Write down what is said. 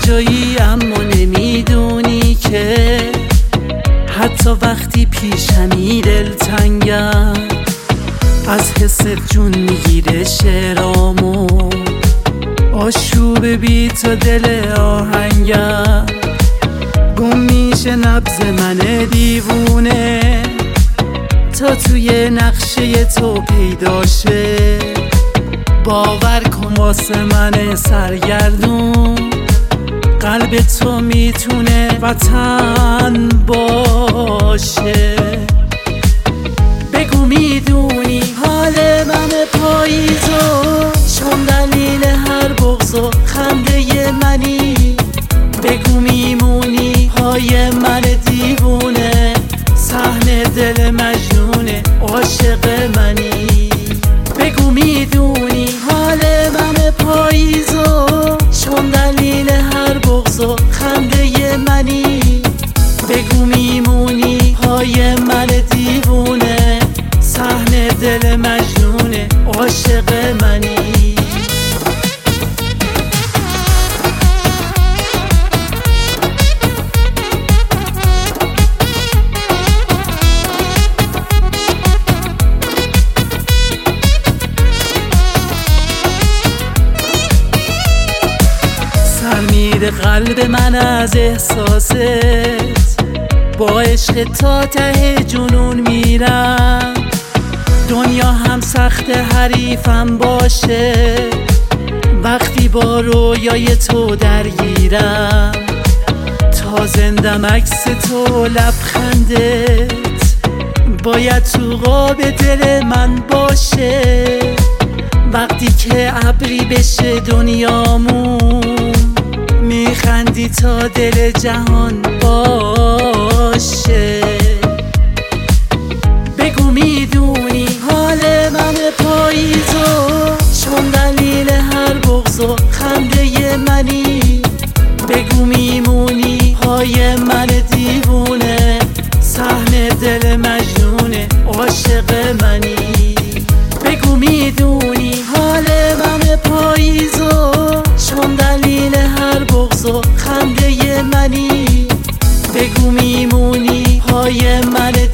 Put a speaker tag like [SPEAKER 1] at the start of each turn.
[SPEAKER 1] جایی اما نمیدونی که حتی وقتی پیشمی دلتنگم از حست جون میگیره شعرامو آشوب بی تو دل آهنگم گم میشه نبض من دیوونه تا توی نقشه تو پیدا شه باور کن واسه من سرگردون قلب تو میتونه وطن باشه بگو میدونی حال من پاییزو چون دلیل هر بغض و خنده منی بگو میمونی پای من دیوونه صحنه دل مجنونه عاشق منی بگو میدونی حال من پاییزو چون دلیل هر بغض و خنده منی بگو میمونی پای من دیوونه صحنه دل مجنونه عاشق منی میره قلب من از احساست با عشق تا ته جنون میرم دنیا هم سخت حریفم باشه وقتی با رویای تو درگیرم تا زندم عکس تو لبخندت باید تو قاب دل من باشه وقتی که ابری بشه دنیامون میخندی تا دل جهان باشه بگو میدونی حال من پاییزو چون دلیل هر بغض و خنده منی بگو میمونی پای من دیوونه صحنه دل مجنونه عاشق منی بگو میدونی حال من پاییزو چون دلیل هر بغض و خنده منی بگو میمونی پای من